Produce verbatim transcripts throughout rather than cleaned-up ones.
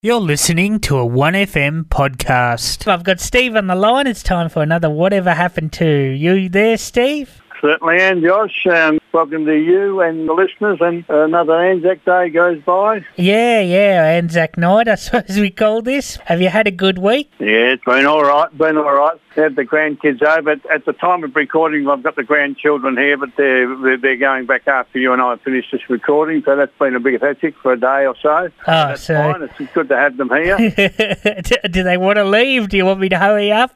You're listening to a one F M podcast. I've got Steve on the line. It's time for another Whatever Happened To. You there, Steve? Certainly am, Josh. Um, welcome to you and the listeners. And another Anzac Day goes by. Yeah, yeah, Anzac night, I suppose we call this. Have you had a good week? Yeah, it's been all right. Been all right. Had the grandkids over. At the time of recording, I've got the grandchildren here, but they're they're going back after you and I have finished this recording. So that's been a bit hectic for a day or so. Oh, that's so fine. It's good to have them here. Do they want to leave? Do you want me to hurry up?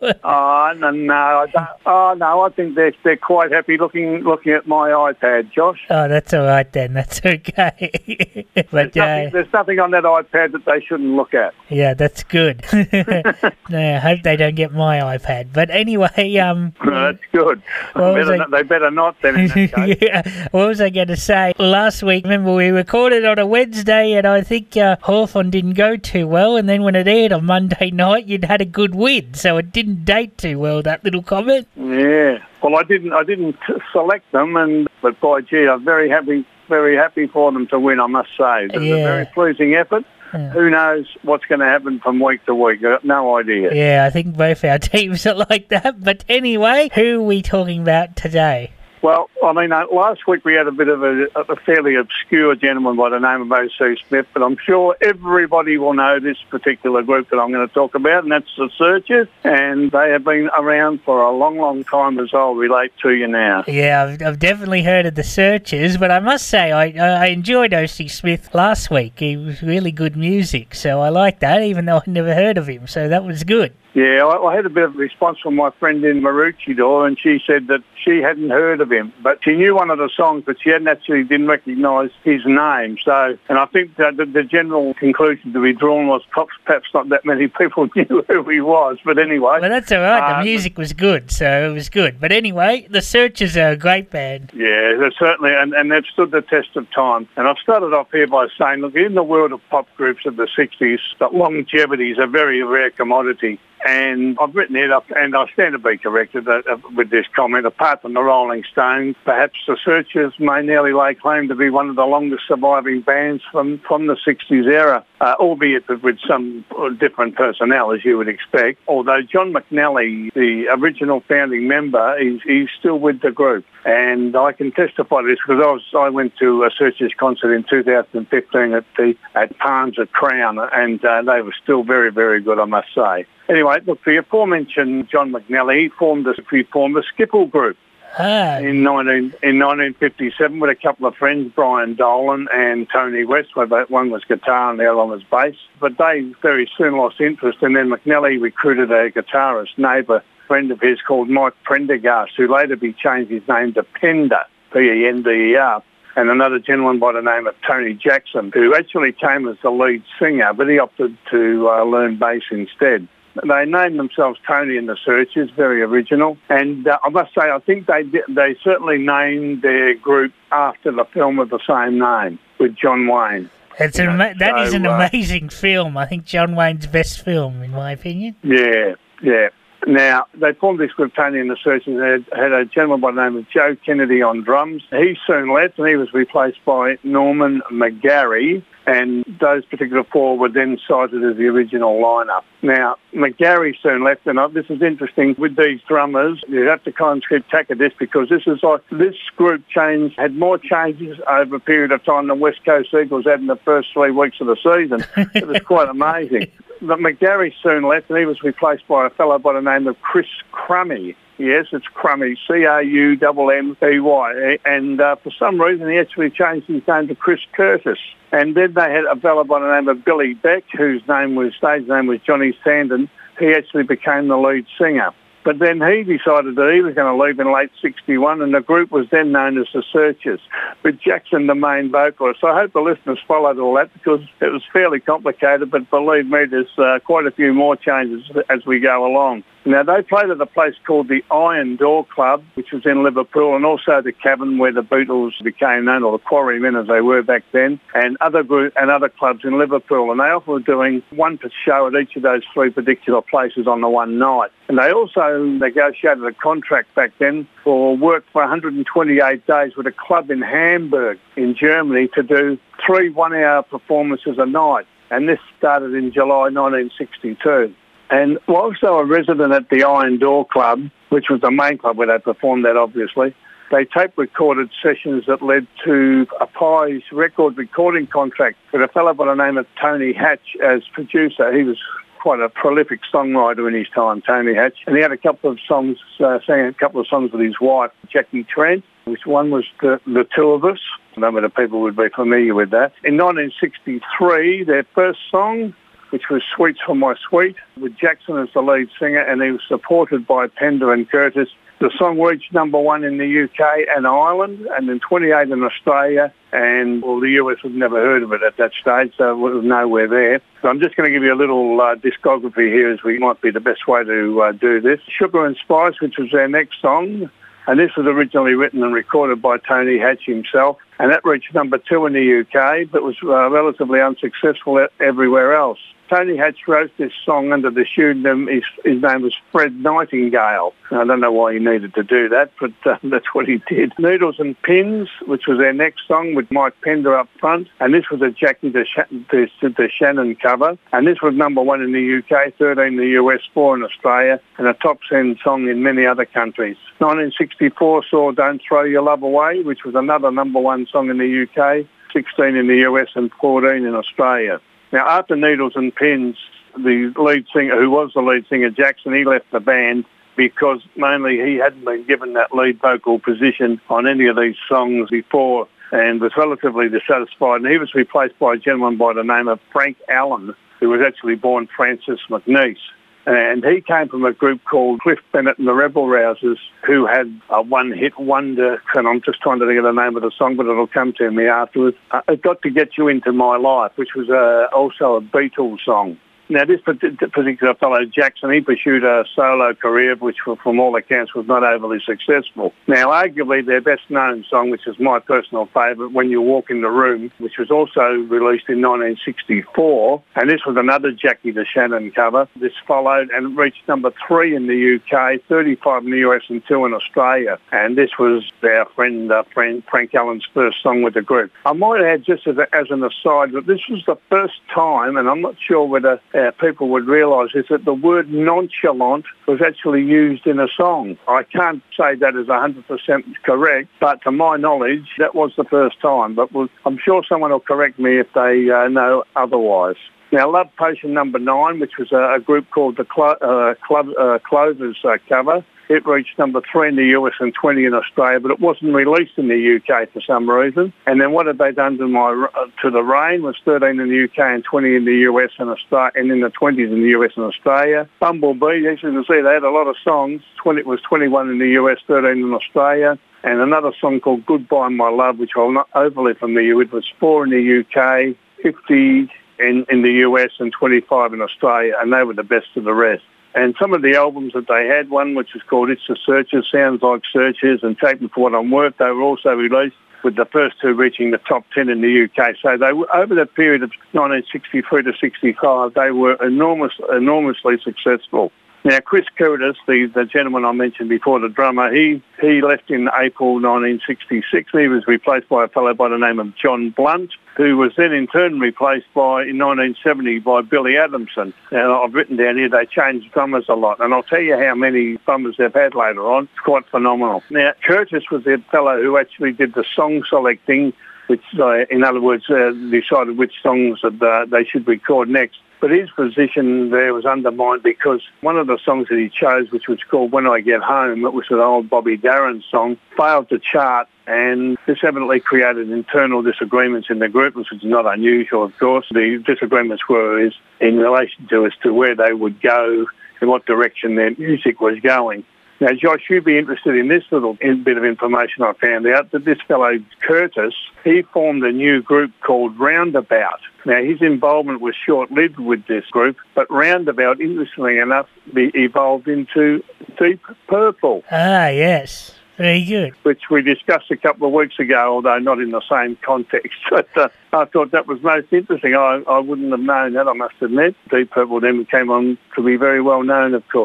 oh no, no, I don't. Oh no, I think they're they're quite happy looking looking at my iPad, Josh. Oh, that's all right then. That's okay. but there's, nothing, uh, there's nothing on that iPad that they shouldn't look at. Yeah, that's good. no, I hope they don't get my iPad. But anyway, um, that's good. Better I... not, they better not then. In that case. yeah. What was I going to say? Last week, remember we recorded on a Wednesday, and I think uh, Hawthorn didn't go too well. And then when it aired on Monday night, you'd had a good win, so it didn't date too well. That little comment. Yeah. Well, I didn't. I didn't select them, and but by gee, I'm very happy. Very happy for them to win. I must say, it was yeah. a very pleasing effort. Yeah. Who knows what's going to happen from week to week? I've got no idea. Yeah, I think both our teams are like that. But anyway, who are we talking about today? Well, I mean, uh, last week we had a bit of a, a fairly obscure gentleman by the name of O C Smith, but I'm sure everybody will know this particular group that I'm going to talk about, and that's the Searchers, and they have been around for a long, long time, as I'll relate to you now. Yeah, I've, I've definitely heard of the Searchers, but I must say I, I enjoyed O C Smith last week. He was really good music, so I like that, even though I never heard of him, so that was good. Yeah, I, I had a bit of a response from my friend in Maroochydore, and she said that she hadn't heard of him, but she knew one of the songs, but she hadn't actually didn't recognise his name. So, and I think that the, the general conclusion to be drawn was perhaps, perhaps not that many people knew who he was. But anyway, well, that's all right. Uh, the music was good, so it was good. But anyway, the Searchers are a great band. Yeah, they're certainly, and, and they've stood the test of time. And I've started off here by saying, look, in the world of pop groups of the sixties, that longevity is a very rare commodity. And I've written it up, and I stand to be corrected uh, with this comment. Apart from the Rolling Stones, perhaps the Searchers may nearly lay claim to be one of the longest surviving bands from, from the sixties era, uh, albeit with some different personnel, as you would expect. Although John McNally, the original founding member, is he's still with the group. And I can testify to this because I was I went to a Searchers concert in two thousand fifteen at the at Palms at Crown, and uh, they were still very, very good, I must say. Anyway, look, the aforementioned John McNally, he formed a, he formed a Skipple group ah. in, nineteen, in nineteen fifty-seven with a couple of friends, Brian Dolan and Tony West. One was guitar and the other one was bass. But they very soon lost interest, and then McNally recruited a guitarist, neighbour, friend of his called Mike Prendergast, who later be changed his name to Pender, P E N D E R. And another gentleman by the name of Tony Jackson, who actually came as the lead singer, but he opted to uh, learn bass instead. They named themselves Tony and the Searchers, very original. And uh, I must say, I think they they certainly named their group after the film of the same name with John Wayne. It's an ama- that so, is an uh, amazing film. I think John Wayne's best film, in my opinion. Yeah, yeah. Now, they formed this group, Tony and the Searchers, and had, had a gentleman by the name of Joe Kennedy on drums. He soon left, and he was replaced by Norman McGarry, and those particular four were then cited as the original lineup. Now, McGarry soon left, and this is interesting. With these drummers, you have to kind of keep track of this because this is like this group change had more changes over a period of time than West Coast Eagles had in the first three weeks of the season. It was quite amazing. But McGarry soon left, and he was replaced by a fellow by the name of Chris Crummy. Yes, it's Crummy, C R U M M E Y. And uh, for some reason, he actually changed his name to Chris Curtis. And then they had a fellow by the name of Billy Beck, whose name was stage name was Johnny Sandon. He actually became the lead singer. But then he decided that he was going to leave in late sixty-one, and the group was then known as the Searchers, with Jackson the main vocalist. So I hope the listeners followed all that because it was fairly complicated, but believe me, there's uh, quite a few more changes as we go along. Now, they played at a place called the Iron Door Club, which was in Liverpool, and also the Cavern where the Beatles became known, or the Quarrymen as they were back then, and other group and other clubs in Liverpool. And they often were doing one per show at each of those three particular places on the one night. And they also negotiated a contract back then for work for one hundred twenty-eight days with a club in Hamburg in Germany to do three one-hour performances a night. and this started in July nineteen sixty-two. And whilst they were resident at the Iron Door Club, which was the main club where they performed that, obviously, they tape-recorded sessions that led to a Pies record recording contract with a fellow by the name of Tony Hatch as producer. He was quite a prolific songwriter in his time, Tony Hatch, and he had a couple of songs, uh, sang a couple of songs with his wife, Jackie Trent, which one was the, the Two of Us. A number of people would be familiar with that. In nineteen sixty-three, their first song, which was Sweets for My Sweet, with Jackson as the lead singer, and he was supported by Pender and Curtis. The song reached number one in the U K and Ireland, and then twenty-eight in Australia, and well, the U S had never heard of it at that stage, so it was nowhere there. So I'm just going to give you a little uh, discography here, as we might be the best way to uh, do this. Sugar and Spice, which was their next song, and this was originally written and recorded by Tony Hatch himself, and that reached number two in the U K, but was uh, relatively unsuccessful everywhere else. Tony Hatch wrote this song under the pseudonym, his, his name was Fred Nightingale. I don't know why he needed to do that, but uh, that's what he did. Needles and Pins, which was their next song with Mike Pender up front, and this was a Jackie DeShannon cover, and this was number one in the U K, thirteen in the U S, four in Australia, and a top ten song in many other countries. nineteen sixty-four saw Don't Throw Your Love Away, which was another number one song in the U K, sixteen in the U S and fourteen in Australia. Now, after Needles and Pins, the lead singer, who was the lead singer, Jackson, he left the band because mainly he hadn't been given that lead vocal position on any of these songs before and was relatively dissatisfied. And he was replaced by a gentleman by the name of Frank Allen, who was actually born Francis McNeice. And he came from a group called Cliff Bennett and the Rebel Rousers, who had a one-hit wonder, and I'm just trying to think of the name of the song, but it'll come to me afterwards. Uh, It Got to Get You Into My Life, which was uh, also a Beatles song. Now, this particular fellow, Jackson, he pursued a solo career, which from all accounts was not overly successful. Now, arguably their best-known song, which is my personal favourite, When You Walk in the Room, which was also released in nineteen sixty-four, and this was another Jackie DeShannon cover. This followed and reached number three in the U K, thirty-five in the U S and two in Australia, and this was our friend, uh, friend Frank Allen's first song with the group. I might add, just as, a, as an aside, that this was the first time, and I'm not sure whether Uh, people would realise is that the word nonchalant was actually used in a song. I can't say that is one hundred percent correct, but to my knowledge, that was the first time. But we'll, I'm sure someone will correct me if they uh, know otherwise. Now, Love Potion number nine, which was a, a group called the Clo- uh, Club, uh, Clovers uh, cover, it reached number three in the U S and twenty in Australia, but it wasn't released in the U K for some reason. And then what had they done to my uh, to the Rain was thirteen in the U K and twenty in the U S and Australia, and in the twenties in the U S and Australia. Bumblebee, as you can see, they had a lot of songs. twenty it was twenty-one in the U S, thirteen in Australia, and another song called Goodbye My Love, which I'm not overly familiar with, was four in the U K, fifty in, in the U S and twenty-five in Australia, and they were the best of the rest. And some of the albums that they had, one which was called It's the Searchers, Sounds Like Searchers, and Take Me For What I'm Worth, they were also released, with the first two reaching the top ten in the U K. So they were, over the period of nineteen sixty-three to sixty-five, they were enormous, enormously successful. Now, Chris Curtis, the, the gentleman I mentioned before, the drummer, he, he left in April nineteen sixty-six. He was replaced by a fellow by the name of John Blunt, who was then in turn replaced by, in nineteen seventy, by Billy Adamson. Now, I've written down here they changed drummers a lot, and I'll tell you how many drummers they've had later on. It's quite phenomenal. Now, Curtis was the fellow who actually did the song selecting, which, uh, in other words, uh, decided which songs that uh, they should record next. But his position there was undermined because one of the songs that he chose, which was called When I Get Home, it was an old Bobby Darin song, failed to chart, and this evidently created internal disagreements in the group, which is not unusual, of course. The disagreements were is in relation to as to where they would go, in what direction their music was going. Now, Josh, you'd be interested in this little bit of information I found out, that this fellow Curtis, he formed a new group called Roundabout. Now, his involvement was short-lived with this group, but Roundabout, interestingly enough, be evolved into Deep Purple. Ah, yes. Very good. Which we discussed a couple of weeks ago, although not in the same context. But uh, I thought that was most interesting. I, I wouldn't have known that, I must admit. Deep Purple then came on to be very well known, of course.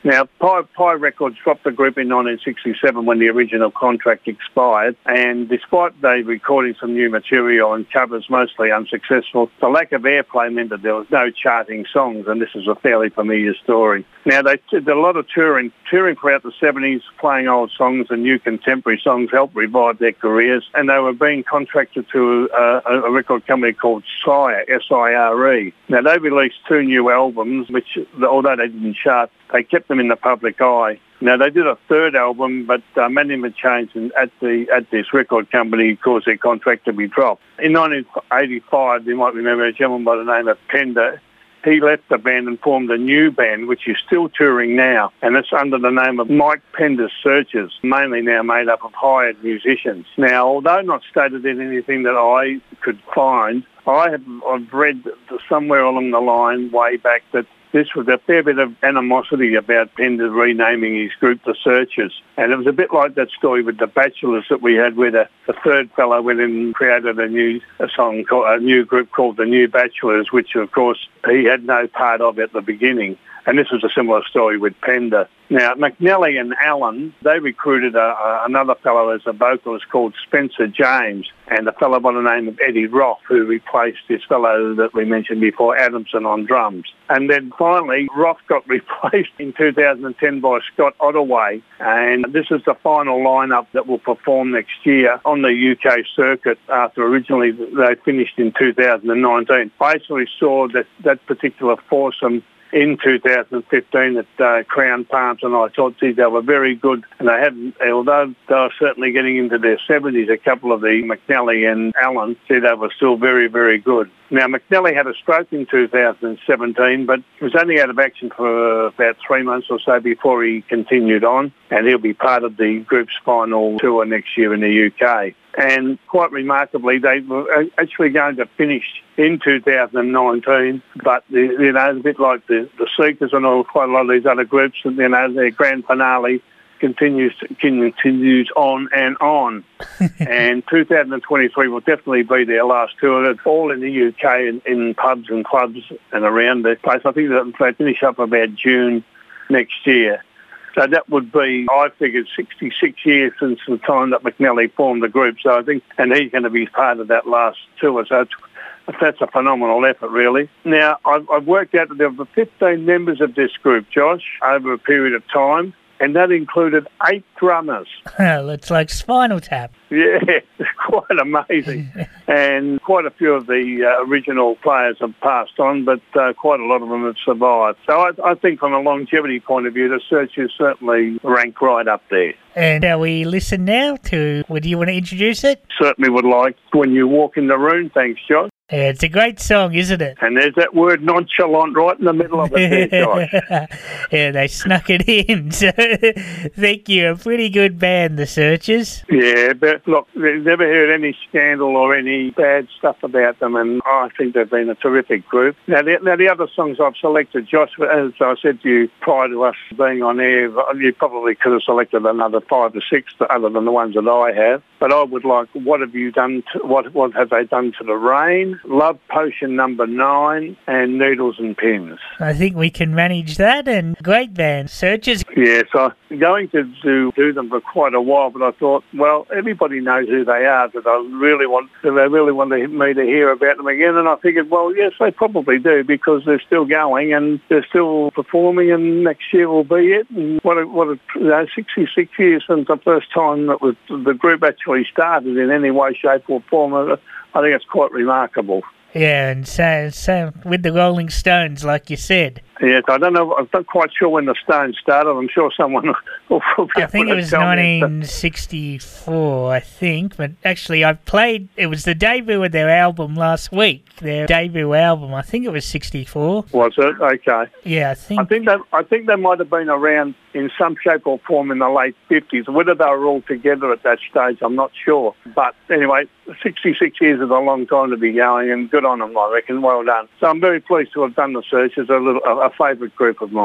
Now, Pie, Pie Records dropped the group in nineteen sixty-seven when the original contract expired, and despite they recording some new material and covers mostly unsuccessful, the lack of airplay meant that there was no charting songs, and this is a fairly familiar story. Now, they did a lot of touring, touring throughout the seventies, playing old songs and new contemporary songs helped revive their careers, and they were being contracted to uh, a record company called Sire, S I R E. Now, they released two new albums, which, although they didn't chart, they kept them in the public eye. Now, they did a third album, but uh, management changed at the at this record company caused their contract to be dropped. In nineteen eighty-five, you might remember a gentleman by the name of Pender. He left the band and formed a new band, which is still touring now, and it's under the name of Mike Pender's Searchers, mainly now made up of hired musicians. Now, although not stated in anything that I could find, I have I've read somewhere along the line way back that this was a fair bit of animosity about Pender renaming his group The Searchers. And it was a bit like that story with The Bachelors that we had, where the, the third fellow went and created a new a song, called, a new group called The New Bachelors, which, of course, he had no part of at the beginning. And this was a similar story with Pender. Now, McNally and Allen, they recruited a, a, another fellow as a vocalist called Spencer James, and a fellow by the name of Eddie Roth, who replaced this fellow that we mentioned before, Adamson, on drums. And then finally, Roth got replaced in two thousand ten by Scott Ottaway, and this is the final lineup that will perform next year on the U K circuit after originally they finished in two thousand nineteen. I actually saw that, that particular foursome in two thousand fifteen at uh, Crown Palms, and I thought, gee, they were very good. And they hadn't, although they were certainly getting into their seventies, a couple of the McNally and Allen, see, they were still very, very good. Now, McNally had a stroke in two thousand seventeen, but he was only out of action for about three months or so before he continued on, and he'll be part of the group's final tour next year in the U K. And quite remarkably, they were actually going to finish in two thousand nineteen, but, you know, a bit like the, the Seekers and all, quite a lot of these other groups, you know, their grand finale continues continues on and on. And two thousand twenty-three will definitely be their last tour, all in the U K, in, in pubs and clubs and around the place. I think that they finish up about June next year. So that would be, I figured, sixty-six years since the time that McNally formed the group. So I think, and he's going to be part of that last tour. So it's, that's a phenomenal effort, really. Now, I've, I've worked out that there were fifteen members of this group, Josh, over a period of time, and that included eight drummers. Well, it's like Spinal Tap. Yeah, it's quite amazing. And quite a few of the uh, original players have passed on, but uh, quite a lot of them have survived. So I, I think from a longevity point of view, the Searchers certainly rank right up there. And shall we listen now to, would you want to introduce it? Certainly would like When You Walk in the Room. Thanks, Josh. Yeah, it's a great song, isn't it? And there's that word nonchalant right in the middle of it there, Josh. Yeah, they snuck it in. So, thank you. A pretty good band, The Searchers. Yeah, but look, they've never heard any scandal or any bad stuff about them, and I think they've been a terrific group. Now, the, now the other songs I've selected, Josh, as I said to you prior to us being on air, you probably could have selected another five or six other than the ones that I have. But I would like, what have you done, to, what, what have they done to the rain? Love Potion number nine, and Needles and Pins. I think we can manage that, and great band, Searchers. Yes, I'm going to do, do them for quite a while, but I thought, well, everybody knows who they are, but I really want, they really want me to hear about them again, and I figured, well, yes, they probably do, because they're still going, and they're still performing, and next year will be it. And what a, what a, you know, sixty-six years since the first time that was, the group actually started in any way, shape or form. I think it's quite remarkable. Yeah, and so, so with the Rolling Stones, like you said. Yes, I don't know. I'm not quite sure when the Stones started. I'm sure someone will be I think it was nineteen sixty-four, I think. But actually, I played, it was the debut of their album last week. Their debut album, I think it was sixty-four. Was it? Okay. Yeah, I think. I think they, I think they might have been around in some shape or form in the late fifties. Whether they were all together at that stage, I'm not sure. But anyway, sixty-six years is a long time to be going, and good on them, I reckon. Well done. So I'm very pleased to have done The Searchers, a little a, a favourite group of mine.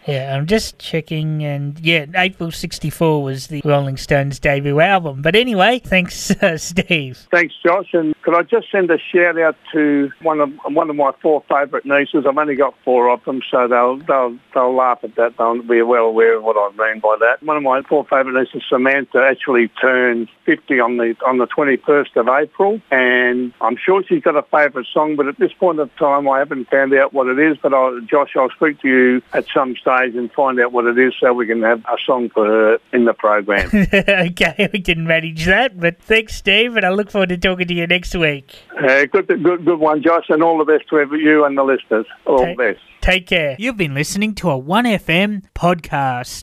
Yeah, I'm just checking, and yeah, April sixty-four was the Rolling Stones' debut album. But anyway, thanks, uh, Steve. Thanks, Josh. And could I just send a shout out to one of one of my four favourite nieces? I've only got four of them, so they'll they'll they'll laugh at that. They'll be well aware of what I mean by that. One of my four favourite nieces, Samantha, actually turned fifty on the on the twenty-first of April, and I'm sure she's got a favourite song. But at this point of time, I haven't found out what it is. But I'll, Josh, I'll speak to you at some stage and find out what it is so we can have a song for her in the program. Okay, we can manage that. But thanks, Steve, and I look forward to talking to you next week. Uh, good, good, good one, Josh, and all the best to you and the listeners. All take, the best. Take care. You've been listening to a one F M podcast.